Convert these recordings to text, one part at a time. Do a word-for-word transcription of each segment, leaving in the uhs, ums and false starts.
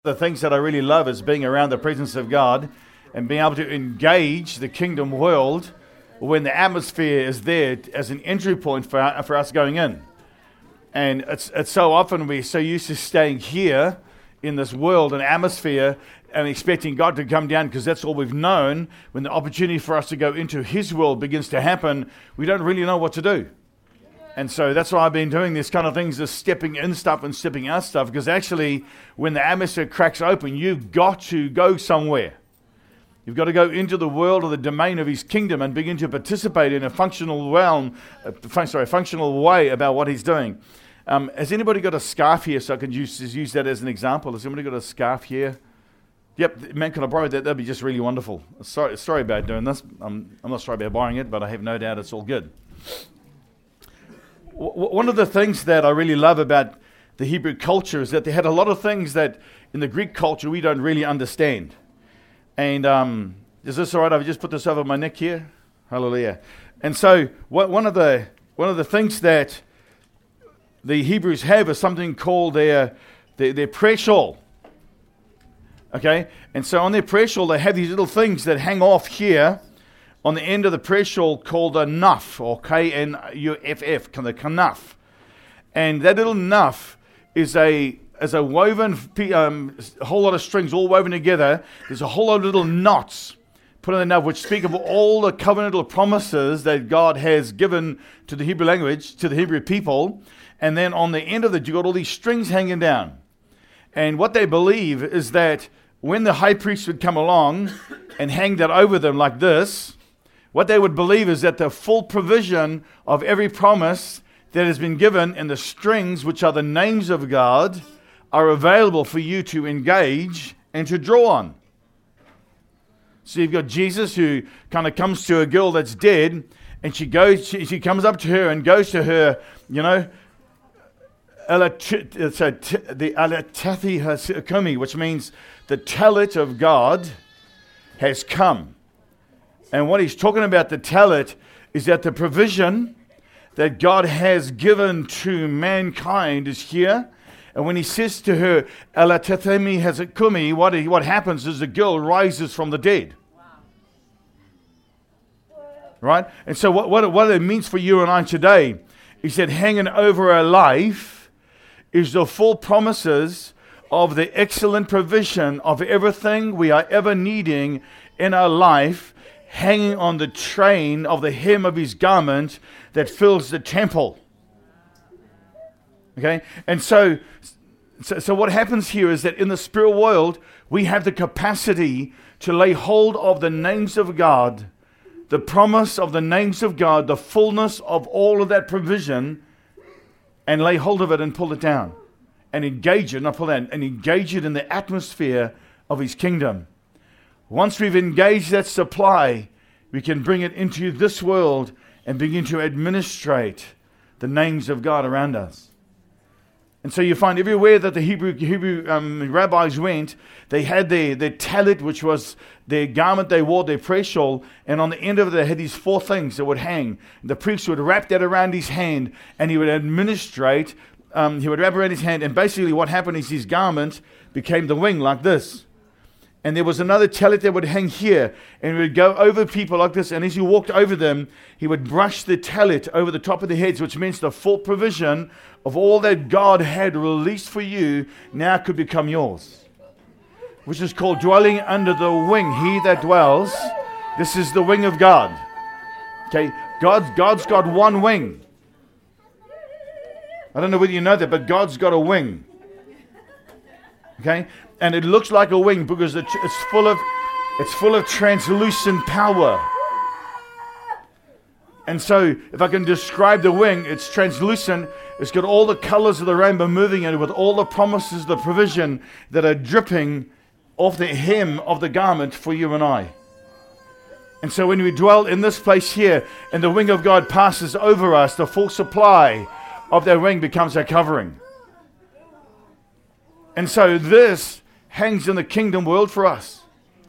The things that I really love is being around the presence of God and being able to engage the kingdom world when the atmosphere is there as an entry point for, for us going in. And it's, it's so often we're so used to staying here in this world and atmosphere and expecting God to come down because that's all we've known. When the opportunity for us to go into His world begins to happen, we don't really know what to do. And so that's why I've been doing this kind of things, just stepping in stuff and stepping out stuff, because actually when the atmosphere cracks open, you've got to go somewhere. You've got to go into the world or the domain of His kingdom and begin to participate in a functional realm, uh, fun- sorry, functional way about what He's doing. Um, has anybody got a scarf here so I can use, just use that as an example? Has anybody got a scarf here? Yep, man, can I borrow that? That'd be just really wonderful. Sorry, sorry about doing this. I'm, I'm not sorry about borrowing it, but I have no doubt it's all good. One of the things that I really love about the Hebrew culture is that they had a lot of things that in the Greek culture we don't really understand. And um, is this all right? I've just put this over my neck here. Hallelujah. And so what, one of the one of the things that the Hebrews have is something called their their, their prayer shawl. Okay, and so on their prayer shawl they have these little things that hang off here on the end of the prayer shawl called a nuff, or K N U F F, the kanaf. And that little nuff is a is a woven, um, a whole lot of strings all woven together. There's a whole lot of little knots put in the nuff, which speak of all the covenantal promises that God has given to the Hebrew language, to the Hebrew people. And then on the end of it, you got all these strings hanging down. And what they believe is that when the high priest would come along and hang that over them like this, what they would believe is that the full provision of every promise that has been given in the strings, which are the names of God, are available for you to engage and to draw on. So you've got Jesus who kind of comes to a girl that's dead, and she goes, she, she comes up to her and goes to her, you know, it's a, the Alatathi Hakumi, which means the talent of God has come. And what he's talking about, the talit, is that the provision that God has given to mankind is here. And when he says to her, Alatathemi hazakumi, what what happens is the girl rises from the dead. Wow. Right? And so what, what, what it means for you and I today is that hanging over our life is the full promises of the excellent provision of everything we are ever needing in our life, hanging on the train of the hem of His garment that fills the temple. Okay? And so, so, so what happens here is that in the spirit world, we have the capacity to lay hold of the names of God, the promise of the names of God, the fullness of all of that provision, and lay hold of it and pull it down. And engage it, not pull it down, and engage it in the atmosphere of His kingdom. Once we've engaged that supply, we can bring it into this world and begin to administrate the names of God around us. And so you find everywhere that the Hebrew Hebrew um, rabbis went, they had their, their talit, which was their garment they wore, their prayer shawl, and on the end of it they had these four things that would hang. The priest would wrap that around his hand, and he would administrate, um, he would wrap around his hand, and basically what happened is his garment became the wing like this. And there was another tallit that would hang here, and he would go over people like this, and as he walked over them, he would brush the tallit over the top of their heads, which means the full provision of all that God had released for you now could become yours, which is called dwelling under the wing. He that dwells, this is the wing of God. Okay, God's, God's got one wing. I don't know whether you know that, but God's got a wing. Okay? And it looks like a wing because it's full of it's full of translucent power. And so if I can describe the wing, it's translucent. It's got all the colors of the rainbow moving in it with all the promises, the provision that are dripping off the hem of the garment for you and I. And so when we dwell in this place here and the wing of God passes over us, the full supply of that wing becomes our covering. And so this hangs in the kingdom world for us.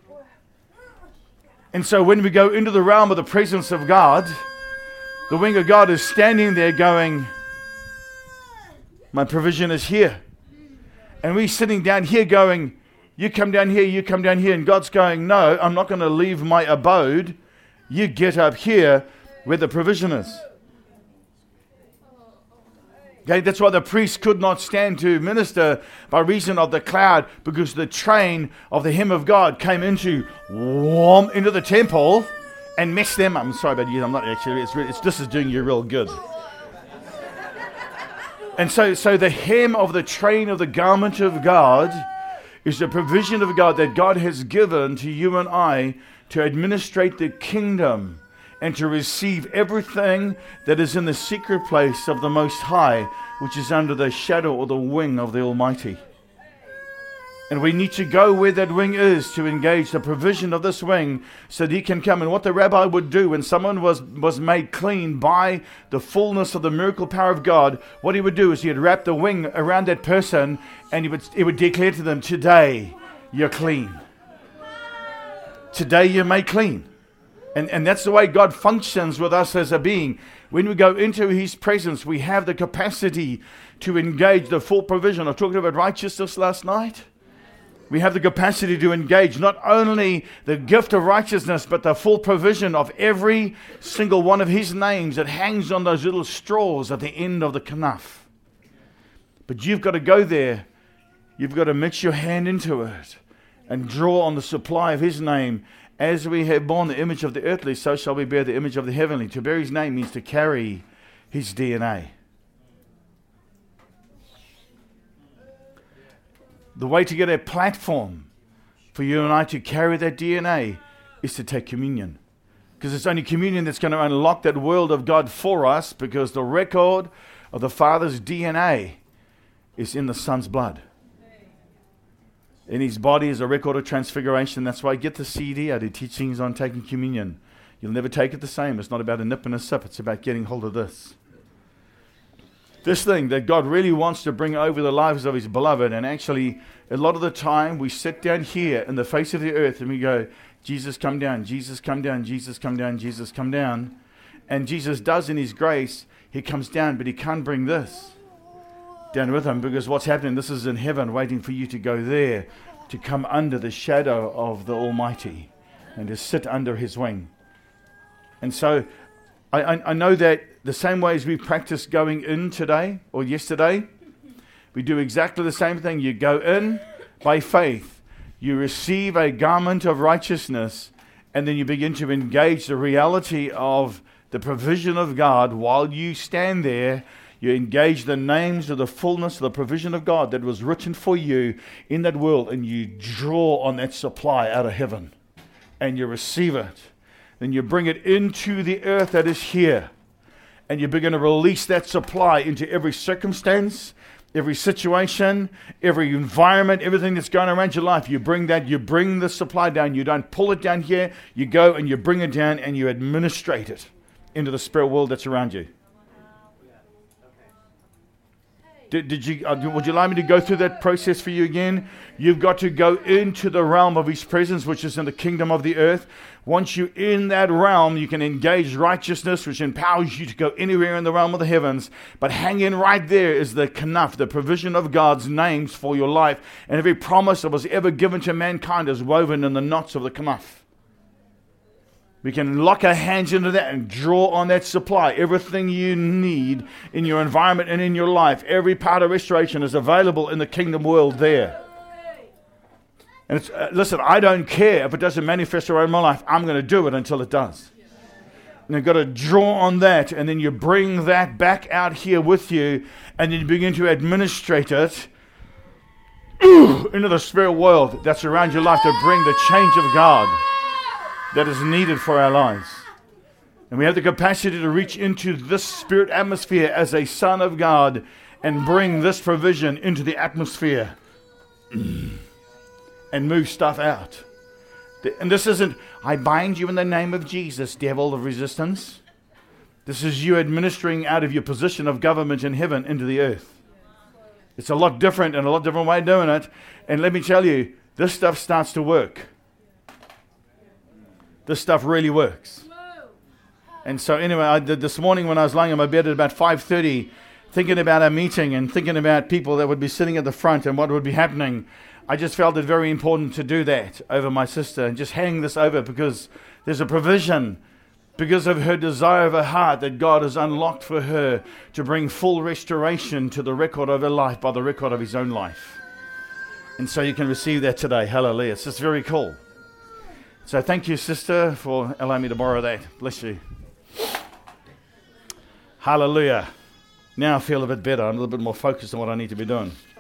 And so when we go into the realm of the presence of God, the wing of God is standing there going, my provision is here. And we're sitting down here going, You come down here, you come down here, and God's going, no, I'm not going to leave my abode. You get up here where the provision is. Okay, that's why the priest could not stand to minister by reason of the cloud, because the train of the hymn of God came into warm into the temple and messed them up. I'm sorry about you. I'm not actually. It's, it's this is doing you real good. And so, so the hem of the train of the garment of God is the provision of God that God has given to you and I to administrate the kingdom and to receive everything that is in the secret place of the Most High, which is under the shadow or the wing of the Almighty. And we need to go where that wing is to engage the provision of this wing so that He can come. And what the rabbi would do when someone was, was made clean by the fullness of the miracle power of God, what he would do is he would wrap the wing around that person and he would, he would declare to them, today you're clean. Today you're made clean. And, and that's the way God functions with us as a being. When we go into His presence, we have the capacity to engage the full provision. I talked about righteousness last night. We have the capacity to engage not only the gift of righteousness, but the full provision of every single one of His names that hangs on those little straws at the end of the kanaf. But you've got to go there. You've got to mix your hand into it and draw on the supply of His name. As we have borne the image of the earthly, so shall we bear the image of the heavenly. To bear His name means to carry His D N A. The way to get a platform for you and I to carry that D N A is to take communion. Because it's only communion that's going to unlock that world of God for us, because the record of the Father's D N A is in the Son's blood. In His body is a record of transfiguration. That's why I get the C D. I do teachings on taking communion. You'll never take it the same. It's not about a nip and a sip. It's about getting hold of this. This thing that God really wants to bring over the lives of His beloved. And actually, a lot of the time, we sit down here in the face of the earth and we go, Jesus, come down. Jesus, come down. Jesus, come down. Jesus, come down. And Jesus does in His grace. He comes down, but He can't bring this down with Him, because what's happening, this is in heaven waiting for you to go there, to come under the shadow of the Almighty and to sit under His wing. And so I, I, I know that the same way as we practiced going in today or yesterday, we do exactly the same thing. You go in by faith, you receive a garment of righteousness, and then you begin to engage the reality of the provision of God. While you stand there, you engage the names of the fullness of the provision of God that was written for you in that world, and you draw on that supply out of heaven, and you receive it. Then you bring it into the earth that is here, and you begin to release that supply into every circumstance, every situation, every environment, everything that's going around your life. You bring that, you bring the supply down. You don't pull it down here. You go and you bring it down and you administrate it into the spirit world that's around you. Did, did you? Uh, would you like me to go through that process for you again? You've got to go into the realm of His presence, which is in the kingdom of the earth. Once you're in that realm, you can engage righteousness, which empowers you to go anywhere in the realm of the heavens. But hanging right there is the kanaf, the provision of God's names for your life. And every promise that was ever given to mankind is woven in the knots of the kanaf. We can lock our hands into that and draw on that supply. Everything you need in your environment and in your life, every part of restoration is available in the kingdom world there. And it's, uh, listen, I don't care if it doesn't manifest around my life. I'm going to do it until it does. And you've got to draw on that, and then you bring that back out here with you, and then you begin to administrate it into the spirit world that's around your life to bring the change of God that is needed for our lives. And we have the capacity to reach into this spirit atmosphere as a son of God and bring this provision into the atmosphere and move stuff out. And this isn't, I bind you in the name of Jesus, devil of resistance. This is you administering out of your position of government in heaven into the earth. It's a lot different and a lot different way of doing it. And let me tell you, this stuff starts to work. This stuff really works. And so anyway, I did this morning when I was lying in my bed at about five thirty, thinking about our meeting and thinking about people that would be sitting at the front and what would be happening, I just felt it very important to do that over my sister and just hang this over, because there's a provision, because of her desire of her heart, that God has unlocked for her to bring full restoration to the record of her life by the record of his own life. And so you can receive that today. Hallelujah. It's just very cool. So thank you, sister, for allowing me to borrow that. Bless you. Hallelujah. Now I feel a bit better. I'm a little bit more focused on what I need to be doing.